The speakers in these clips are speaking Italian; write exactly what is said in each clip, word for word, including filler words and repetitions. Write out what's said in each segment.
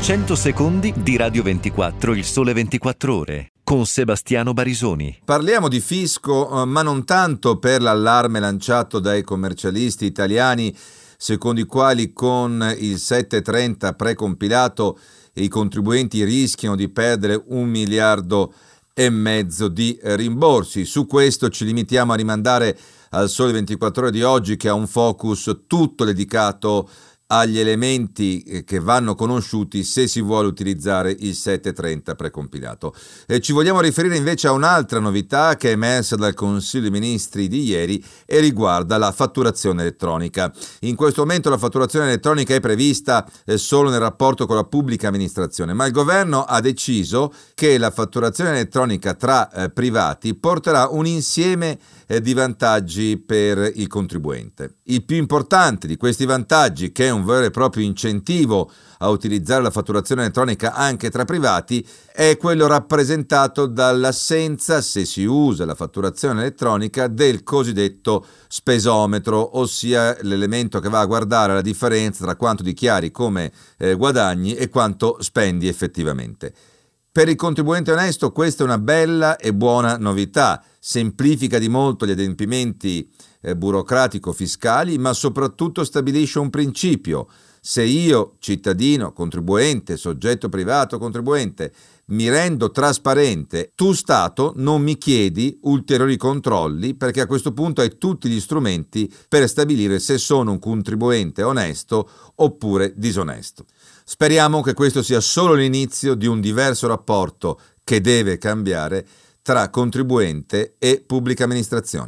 cento secondi di Radio ventiquattro, il sole ventiquattro ore, con Sebastiano Barisoni. Parliamo di fisco, ma non tanto per l'allarme lanciato dai commercialisti italiani, secondo i quali con il settecentotrenta precompilato i contribuenti rischiano di perdere un miliardo e mezzo di rimborsi. Su questo ci limitiamo a rimandare al Sole ventiquattro Ore di oggi, che ha un focus tutto dedicato agli elementi che vanno conosciuti se si vuole utilizzare il settecentotrenta precompilato. E ci vogliamo riferire invece a un'altra novità che è emersa dal Consiglio dei Ministri di ieri e riguarda la fatturazione elettronica. In questo momento la fatturazione elettronica è prevista solo nel rapporto con la pubblica amministrazione, ma il governo ha deciso che la fatturazione elettronica tra eh, privati porterà un insieme eh, di vantaggi per il contribuente. Il più importante di questi vantaggi, che è un vero e proprio incentivo a utilizzare la fatturazione elettronica anche tra privati, è quello rappresentato dall'assenza, se si usa la fatturazione elettronica, del cosiddetto spesometro, ossia l'elemento che va a guardare la differenza tra quanto dichiari come eh, guadagni e quanto spendi effettivamente. Per il contribuente onesto questa è una bella e buona novità, semplifica di molto gli adempimenti eh, burocratico-fiscali, ma soprattutto stabilisce un principio. Se io, cittadino, contribuente, soggetto privato, contribuente, mi rendo trasparente, tu Stato non mi chiedi ulteriori controlli, perché a questo punto hai tutti gli strumenti per stabilire se sono un contribuente onesto oppure disonesto. Speriamo che questo sia solo l'inizio di un diverso rapporto che deve cambiare tra contribuente e pubblica amministrazione.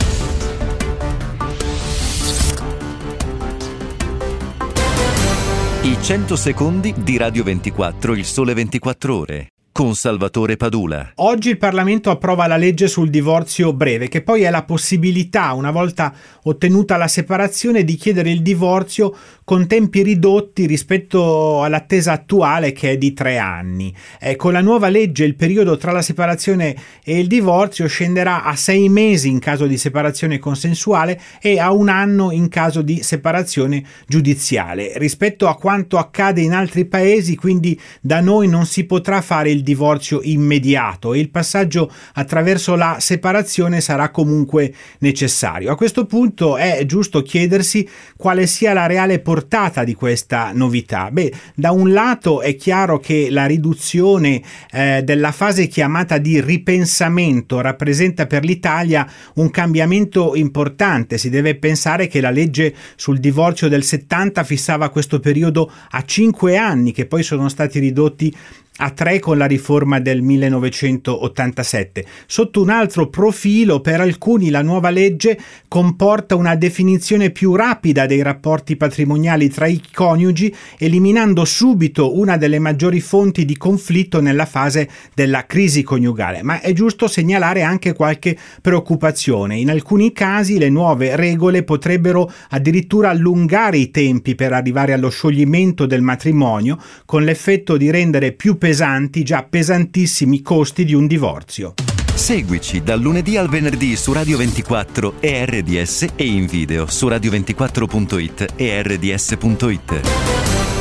I cento secondi di Radio ventiquattro, il sole ventiquattro ore, con Salvatore Padula. Oggi il Parlamento approva la legge sul divorzio breve, che poi è la possibilità, una volta ottenuta la separazione, di chiedere il divorzio con tempi ridotti rispetto all'attesa attuale, che è di tre anni. Eh, con la nuova legge il periodo tra la separazione e il divorzio scenderà a sei mesi in caso di separazione consensuale e a un anno in caso di separazione giudiziale. Rispetto a quanto accade in altri paesi, quindi da noi non si potrà fare il divorzio immediato e il passaggio attraverso la separazione sarà comunque necessario. A questo punto è giusto chiedersi quale sia la reale portata di questa novità. Beh, da un lato è chiaro che la riduzione eh, della fase chiamata di ripensamento rappresenta per l'Italia un cambiamento importante. Si deve pensare che la legge sul divorzio del settanta fissava questo periodo a cinque anni, che poi sono stati ridotti a tre con la riforma del millenovecentottantasette. Sotto un altro profilo, per alcuni la nuova legge comporta una definizione più rapida dei rapporti patrimoniali tra i coniugi, eliminando subito una delle maggiori fonti di conflitto nella fase della crisi coniugale. Ma è giusto segnalare anche qualche preoccupazione. In alcuni casi le nuove regole potrebbero addirittura allungare i tempi per arrivare allo scioglimento del matrimonio, con l'effetto di rendere più pesanti già pesantissimi costi di un divorzio. Seguici dal lunedì al venerdì su Radio ventiquattro e R D S e in video su radio ventiquattro punto it e R D S punto it.